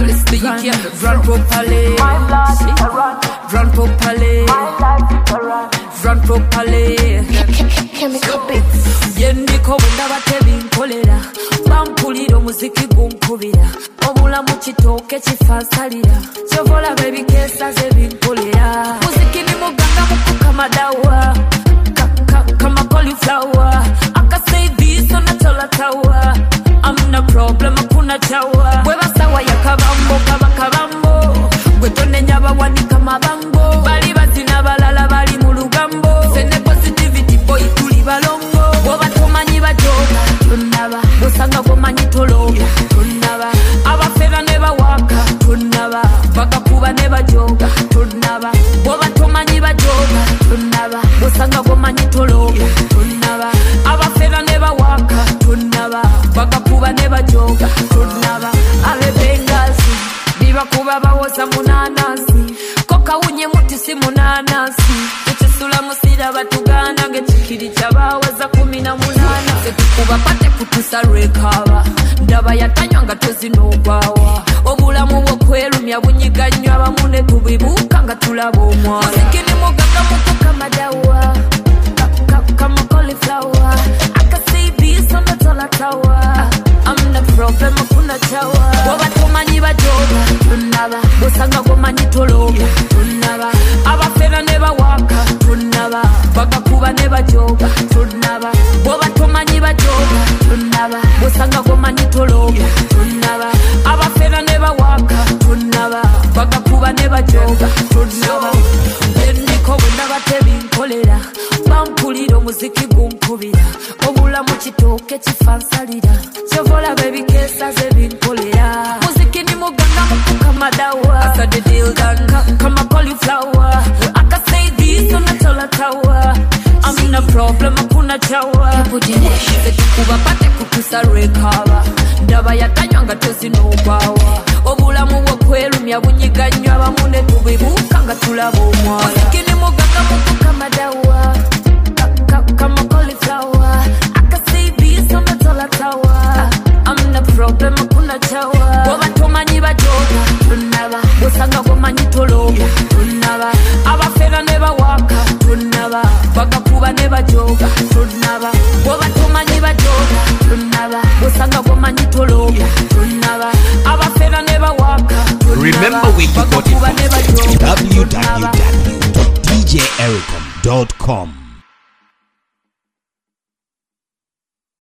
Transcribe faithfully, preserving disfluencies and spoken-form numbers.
Bless the year, run properly. Run properly. Run properly. Chemical beats. Yendiko wenda batebi nkolera. Bampulira omuziki gunkubira. Obulamu kitooke kifansalira. Kyovola baby kesa ze binkolera. Muziki ni muganga mukukama dawa. Kama cauliflower. I can say this on a tola tower. I'm no problem, hakuna chawa. Weba sawa ya kabambo, kaba kabambo. Wetone nyaba wanika mabango. Bali bazina balala bali mulugambo. Sene positivity boy tuli balongo. Woba tomanyi bajoga, tunaba. Bosanga gomanyi tologa, tunaba. Abafera neba waka, tunaba. Bakakuba neba joga, tunaba. Woba tomanyi bajoga, tunaba. Bosanga gomanyi tologa, tunaba. Abafera neba waka, tunaba. Bakakuba neba joga, tunaba. Ale bengazi, biba kuba bawoza munanasi. Koka unye muti si munanasi. Uchesula musira batugana ngechikiri chabawaza kumi na munana. Sekukuba pate kutusa rekaba. Ndaba yatanywa nga tozinogwawa. Obulamu bw'okwelumya bunyiganywa bamune tubibuka nga tulaba omwala. Muziki ni muganga mukukama dawa. Kama cauliflower. I can see this on the tola tower. I'm the problem, hakuna chawa. Woba tumanyi bajoga, tunaba. Bosanga gomanyi tologa, tunaba. Abafera neba waka, tunaba. Bakakuba neba joga, tunaba. Woba tumanyi bajoga, tunaba. Bosanga gomanyi tologa, tunaba. Abafera neba waka, tunaba. Bakakuba neba joga, tunaba. Yendiko wenda batebi nkolera. Bampulira omuziki gunkubira. Obulamu kitooke kifansalira. Kyovola baby kesa ze binkolera. Muziki ni muganga mukukama dawa. I said the deal done. Kama cauliflower. I can say this on a tola tower. I'm no problem, hakuna chawa. Sekukuba pate kutusa rekaba. Ndaba yatanywa nga tozinogwawa. Obulamu bw'okwelumya bunyiganywa bamune tubibuka nga tulaba omwala. Muziki ni muganga mukukama dawa. Kama cauliflower. I can say this on the tola tower. I'm no problem, hakuna chawa. Woba tomanyi bajoga, tunaba. Bosanga gomanyi tologa, tunaba. Abafera neba waka, tunaba. Bakakuba neba joga, tunaba. Woba tomanyi bajoga, tunaba. Bosanga gomanyi tologa, tunaba. Abafera neba waka, tunaba. Remember where you got it from. w w w dot d j ericom dot com